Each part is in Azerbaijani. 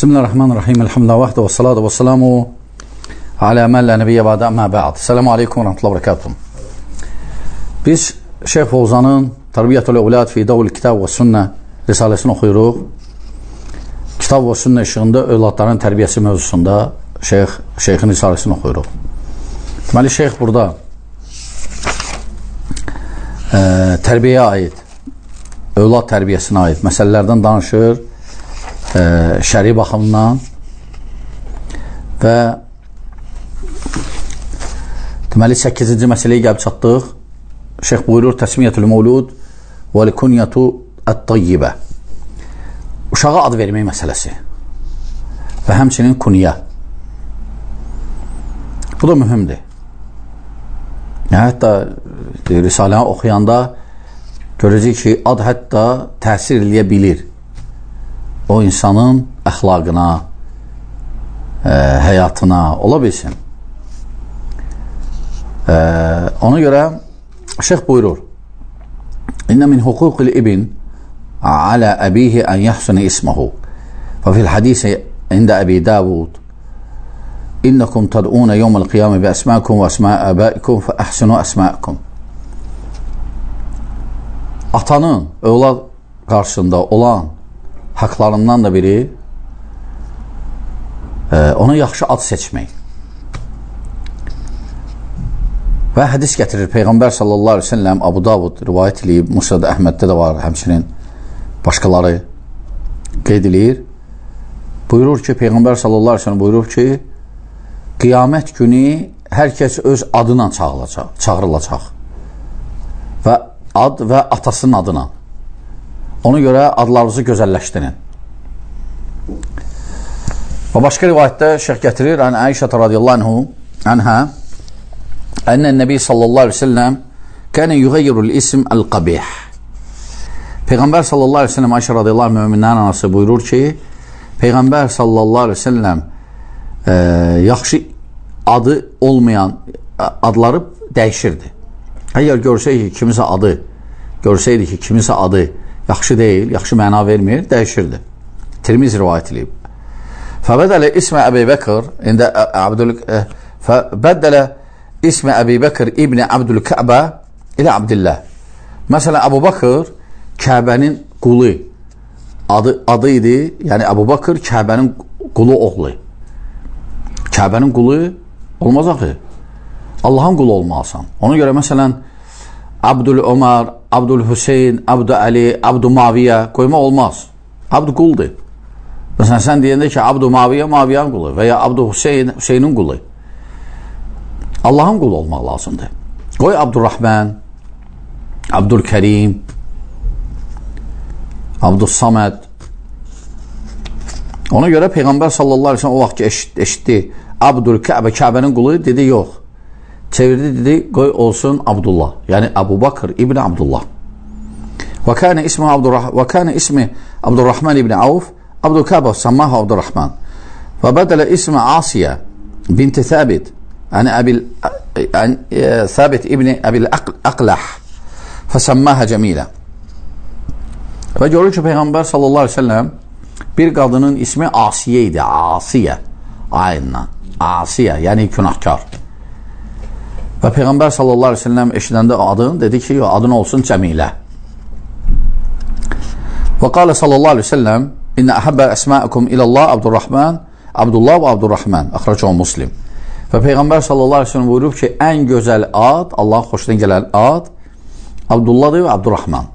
Bismillahirrahmanirrahim. Elhamdülillah vahdə və salatu və salamu alə mən lə nəbiyyə bədə əmmə bə'd. Selamu aleykum və rəhmətullah və bərəkatuhu. Biz Şeyx Fovzanın Tərbiyyətül Əvlad fi Davul Kitab və Sünnə risaləsini oxuyuruq. Kitab və Sünnə işığında övladların tərbiyəsi mövzusunda Şeyxin risaləsini oxuyuruq. Deməli, Şeyx burada tərbiyəyə aid, övlad tərbiyəsinə aid məsələlərdən danışır, şəri baxımdan və deməli 8-ci məsələyə gəlib çatdıq. Şeyx buyurur: Təsmiyyətül Mevlud və l-kunyətu ət-tayyibə. Uşağa ad vermək məsələsi və həmçinin kunyə. Bu da mühümdir. Hətta risaləni oxuyanda görəcək ki, ad hətta təsir eləyə bilir o insanın əxlaqına, həyatına, ola bilsin. Ona görə Şeyx buyurur: İnnə min hüquqil ibn alə əbihi ən yəhsuni isməhu və fil hadisi ində Əbi Davud İnnəkum təd'unə yevməl qiyamə bi əsməkum və əsmə əbəikum fə əhsinu əsməikum. Atanın övlad qarşısında olan haqlarından da biri ona yaxşı ad seçmək. Və hədis gətirir Peyğəmbər sallallahu aleyhi ve sellem, Abu Davud rivayət eləyib, Musnad Əhməddə də var, həmçinin başqaları qeyd eləyir. Buyurur ki, Peyğəmbər sallallahu aleyhi ve sellem buyurur ki, qiyamət günü hər kəs öz adına çağırılacaq və ad və atasının adına. Ona görə adlarınızı gözəlləşdirin. Və başqa rivayətdə Şeyx gətirir, Ayşə radiyallahu anhə ənən Nəbi sallallahu aleyhi ve sellem kənə yuğayyirul ism əl-qabih. Peyğəmbər sallallahu aleyhi ve sellem, Ayşə radiyallahu anh müminlərin anası buyurur ki, Peyğəmbər sallallahu aleyhi ve sellem yaxşı adı olmayan adları dəyişirdi. Əgər görsəydi ki, kimisə adı yaxşı deyil, yaxşı məna vermir, dəyişirdi. Tirmizi rivayət edib. Fəbədələ ismə Əbi Bəkr fəbəddələ ismə Əbi Bəkr İbni Abdülkəbə ilə Abdillah. Məsələn, Əbu Bakır Kəbənin qulu adı idi. Yəni, Əbu Bakır Kəbənin qulu oğlu. Kəbənin qulu olmaz axı. Allahın qulu olmalısan. Ona görə, məsələn, Abdül Ömər, Abdül Hüseyin, Abdü Əli, Abdü Maviyyə qoyma olmaz. Abdü quldur. Məsələn, sən deyəndə ki, Abdü Maviyyə, Maviyyənin qulu və ya Abdü Hüseyin, Hüseynin qulu. Allahın qulu olmaq lazımdır. Qoy Abdurrahman, Abdülkərim, Abdüssaməd. Ona görə Peyğəmbər sallallahu aleyhi ve sellem o vaxt ki eşitdi Abdülkəbə, Kəbənin qulu, dedi yox. Çevirdi, dedi, qoy olsun Abdullah. Yəni, Əbu Bakır İbni Abdullah. Və kənə ismi Abdurrahman İbni Avf, Abdülkəbə səmməhə Abdurrahman. Və bədələ ismi Asiyə binti Thəbit, Thəbit İbni Əbil Əqləh, fəsəmməhə Cəmilə. Və görür ki, Peyğəmbər sallallahu aleyhi ve sellem bir qadının ismi Asiyə idi. Asiyə, ayından. Asiyə, yəni günahkar. Və Peyğəmbər sallallahu aleyhi ve sellem eşidəndə adın, dedi ki, adın olsun Cəmilə. Və qalə sallallahu aleyhi ve sellem İnnə əhəbbə əsməəkum ilallah Abdurrahman, Abdullah və Abdurrahman. Əxrəcəhu Muslim. Və Peyğəmbər sallallahu aleyhi ve sellem buyurub ki, ən gözəl ad, Allahın xoşuna gələn ad Abdullahdır və Abdurrahman.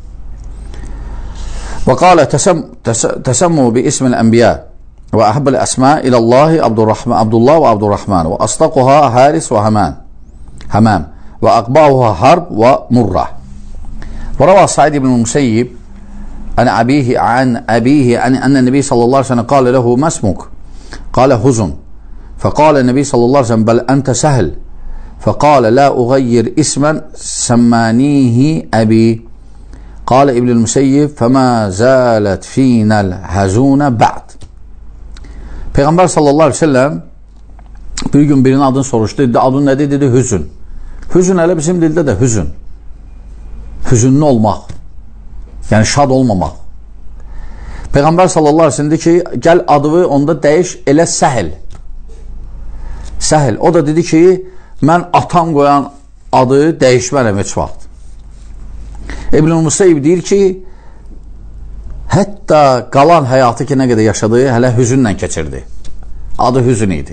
Və qalə təsəmmu bi ismil ənbiyə və əhəbbəl əsmə ilallahi Abdullah və Abdurrahman və asdaquha Haris və Həməm və əqbahuha Harb və Murrah. Və rəva Said ibn Musayyib ən əbihi ənə Nəbi sallallahu aleyhi ve sellem qalə ləhu məsmuk, qalə huzun, fəqalə Nəbi sallallahu aleyhi ve sellem bəl əntə səhl, fəqalə lə uğayyir ismən səmmanihi əbi. Qalə İbn-i Musayyib fəmə zələt finəl həzunə bə'd. Peyğəmbər sallallahu aleyhi ve sellem bir gün birinin adını soruşdu. Dedi, adın nədir? Dedi, hüzün. Hüzün elə bizim dildə də hüzün. Hüzünlü olmaq. Yəni şad olmamaq. Peyğəmbər sallallahu aleyhi ve sellem dedi ki, gəl adını onda dəyiş, elə Səhl. Səhl. O da dedi ki, mən atam qoyan adı dəyişmərəm heç vaxt. İbn-i Musayyib deyir ki, hətta qalan həyatı ki, nə qədər yaşadığı hələ hüzünlə keçirdi. Adı hüzün idi.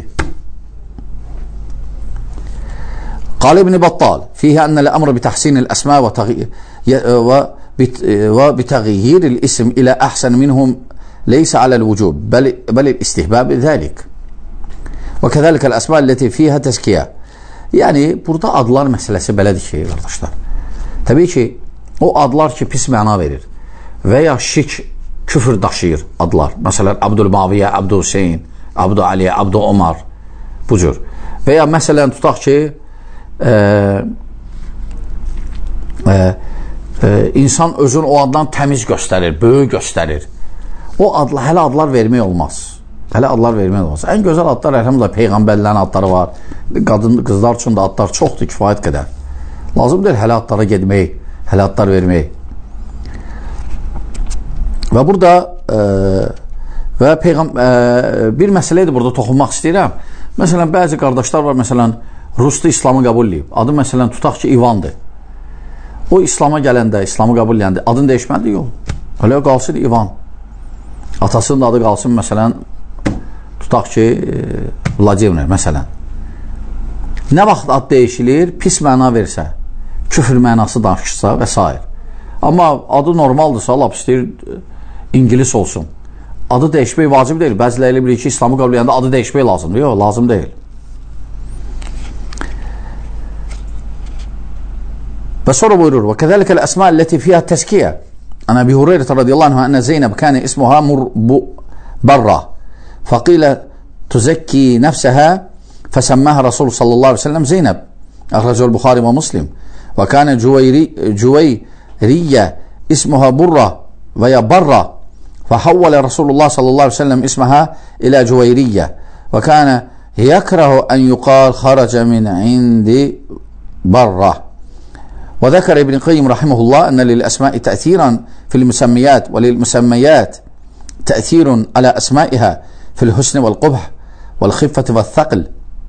Qal İbn-i Battal fiyhə ənəl əmr bitəhsinil əsmə və bitəğyiril ism ilə əhsən minhum leysə aləl vücub bəl istihbab zəlik və kəzəlikəl əsmə əlləti fiyhə təzkiyə. Yəni, burada adlar məsələsi belədir ki, qardaşlar. Təbii ki, o adlar ki, pis məna verir və ya şirk, küfür daşıyır adlar. Məsələn, Abdülmaviyyə, Abdülhüseyin, Abdüaliyə, Abdüomar, bu cür. Və ya məsələn, tutaq ki, insan özünü o addan təmiz göstərir, böyük göstərir. O adlar, hələ adlar vermək olmaz. Hələ adlar vermək olmaz. Ən gözəl adlar, əlhəmdülillah, peyğəmbərlərin adları var. Qızlar üçün də adlar çoxdur, kifayət qədər. Lazım deyil hələ adlara gedmək, hələ adlar vermək. Və burada bir məsələydir, burada toxunmaq istəyirəm. Məsələn, bəzi qardaşlar var, məsələn, Rusda İslamı qəbul edib. Adı, məsələn, tutaq ki, İvandır. O İslama gələndə, İslamı qəbul edəndə adını dəyişməlidir, yox. Öyle qalsın İvan. Atasının adı qalsın, məsələn, tutaq ki, Vladimir, məsələn. Nə vaxt ad dəyişilir? Pis məna versə, küfür mənası danışırsa və s. Amma adı normaldırsa, lap istəyir İngilis olsun. Adı dəyişmək vacib deyil. Bəziləri bilir ki, İslamı qəbul edəndə adı dəyişmək lazımdır. Yox, lazım deyil. Və sonra buyurur: "Və kəzəlikəl əsma əlləti fiyhə təzkiyə." An Əbi Hureyre radiyallahu anhu ənə Zeynəb kənə ismuha Barra. Fəqilə tuzəkki nəfsəhə fəsəmməhə Rasul sallallahu aleyhi ve sellem Zeynəb. Əxrəcəl Buxari və Muslim. Və kənə Cüveyriyyə ismuha Burra və ya Barra. Fəhəvvələ Rasulullah sallallahu aleyhi ve sellem isməhə ilə Cüveyriyyə. Və kənə yəkrəhu ən yuqal xarəcə min indi Barra. وذكر ابن القيم رحمه الله أن للأسماء تأثيرا في المسميات وللمسميات تأثير على أسمائها في الحسن والقبح والخفة والثقل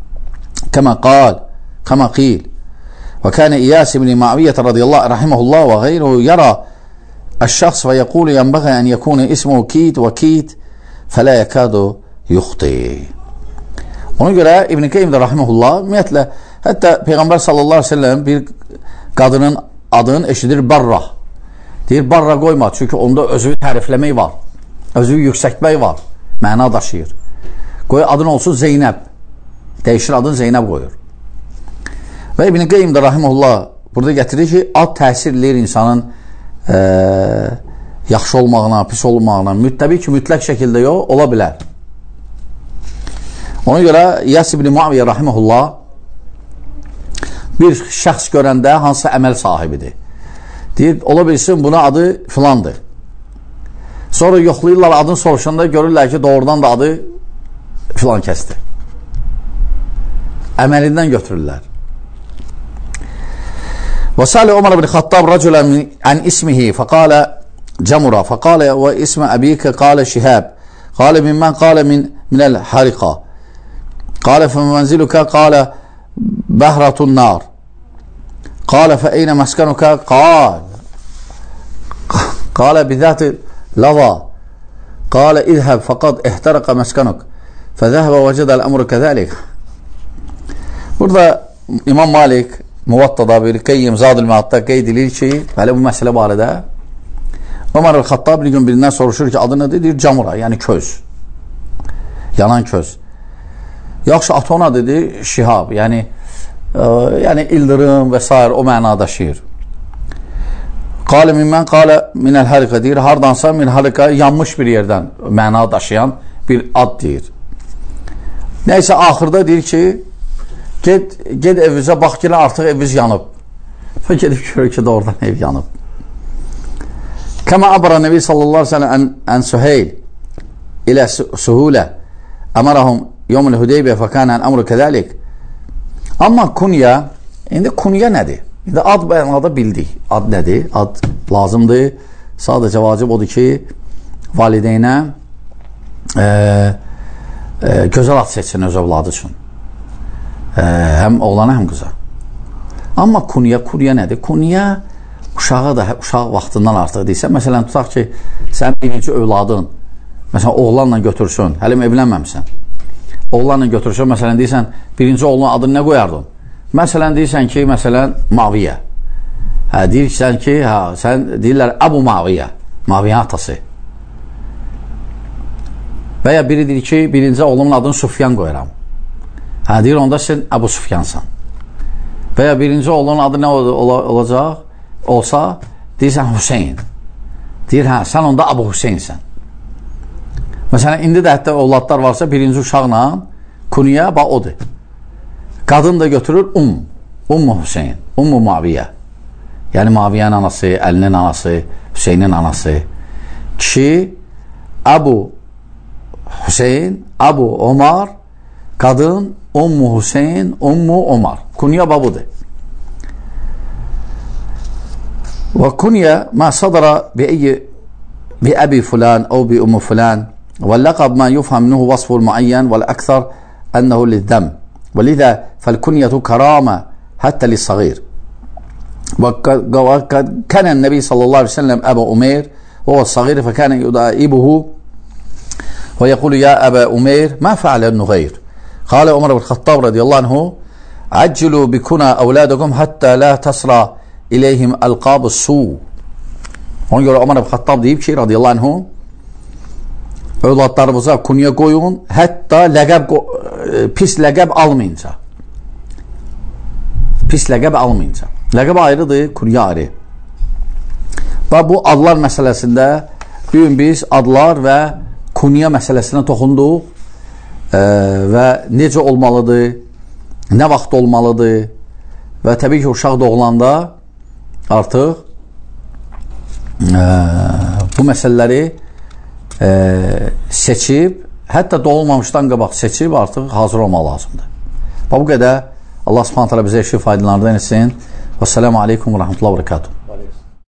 كما قيل. وكان إياس بن معاوية رضي الله رحمه الله وغيره يرى الشخص ويقول ينبغي أن يكون اسمه كيت وكيت فلا يكاد يخطئ. Ona görə İbn Qayyim də rahimehullah ümumiyyətlə hətta Peyğəmbər sallallahu əleyhi və səlləm bir qadının adını eşidir Barra. Deyir Barra qoyma, çünki onda özünü tərifləmək var, özünü yüksəkmək var, məna daşıyır. Qoy adın olsun Zeynəb. Dəyişir adını Zeynəb qoyur. Və İbn Qayyim də rahimehullah burada gətirir ki, ad təsir edir insanın yaxşı olmağına, pis olmağına. Təbii ki, mütləq şəkildə yox, ola bilər. Ona görə İyas ibn Muaviyyə rahimehullah bir şəxs görəndə hansı əməl sahibidir. Deyir, ola bilsin buna adı filandır. Sonra yoxlayırlar adını soruşanda görürlər ki, doğrudan da adı filan kəsdir. Əməlindən götürürlər. Və Salih Umar ibn Xattab rəculən ən ismihi fəqalə Camura fəqalə və ismə əbikə qalə Şihab qalə mimmən qalə minəl hariqa قال فمنزلك قال بهرة النار قال فأين مسكنك قال بذات لظى قال اذهب فقد احترق مسكنك فذهب وجد الأمر كذلك. Burada İmam Malik Muvattada bir Qayyim Zadül Məaddə qeyd edir ki, hələ bu məsələ barədə Ömər el-Xattab bir gün birindən soruşur ki, adı nədir? Deyir Camura, yəni köz, yanan köz. Yaxşı, atona dedi Şihab, yəni ildırım və s. o məna daşıyır. Qalə mimmən qalə minəl hariqa deyir, hardansa min hariqa yanmış bir yerdən məna daşıyan bir ad deyir. Nəysə, axırda deyir ki, ged evizə, bax ki, artıq eviz yanıb. Və gedib görür ki, doğrudan ev yanıb. Kəmə abra Nəbi sallallahu aleyhi ve sellem ən Süheyl ilə Suhulə əmərəhum Yomul Hüdeybiyyə fəkənən əmru kəzəlik. Amma kunya, indi kunya nədir? İndi ad bəyanada bildik. Ad nədir? Ad lazımdır. Sadəcə vacib odur ki, valideynə gözəl ad seçsin öz övladı üçün. Həm oğlana, həm qıza. Amma kunya nədir? Kunya uşağa da uşaq vaxtından artıq deyirsən. Məsələn, tutaq ki, sən birinci övladın, məsələn, oğlanla götürsün, həlim evlənməmsən. Oğlanla götürsün, məsələn, deyirsən, birinci oğlunun adını nə qoyardın? Məsələn, deyirsən ki, Maviyə. Deyirsən ki, sən deyirlər Əbu Maviyə, Maviyə atası. Və ya biri deyir ki, birinci oğlumun adını Sufyan qoyuram. Deyir, onda sən Əbu Sufyansan. Və ya birinci oğlunun adı nə olacaq? Olsa, deyirsən Hüseyin. Deyir, sən onda Əbu Hüseyinsən. Məsələn, indi də hətta ovladlar varsa, birinci uşaqla kunya, odur. Qadın da götürür Ummu Hüseyin, Ummu Maviyə. Yəni, Maviyyənin anası, Əlinin anası, Hüseynin anası. Kişi, Əbu Hüseyin, Əbu Omar, qadın, Ummu Hüseyin, Ummu Omar. Kunya babudur. وكنية ما صدر بأبي فلان أو بأم فلان واللقب ما يفهم منه وصف المعين والأكثر أنه للذم ولذا فالكنية كرامة حتى للصغير وقد كان النبي صلى الله عليه وسلم أبا أمير وهو الصغير فكان يدائبه ويقول يا أبا أمير ما فعل النغير قال عمر بن الخطاب رضي الله عنه عجلوا بكنا أولادكم حتى لا تصل İleyhim əlqab-ı su. Ona görə Ömər ibn Xattab deyib ki, radiyallahu anhu, övladlarımıza kunya qoyun, hətta pis ləqəb almayınca. Pis ləqəb almayınca. Ləqəb ayrıdır, kunya ayrı. Və bu adlar məsələsində bugün biz adlar və kunya məsələsinə toxunduq və necə olmalıdır, nə vaxt olmalıdır və təbii ki, uşaq doğulanda artıq bu məsələləri seçib, hətta doğulmamışdan qabaq seçib artıq hazır olmaq lazımdır. Bu qədər. Allah subhanahu teala bizə işi faydalarından etsin. Vəssalamu aleykum və rəhmətullah və bərəkatuhu.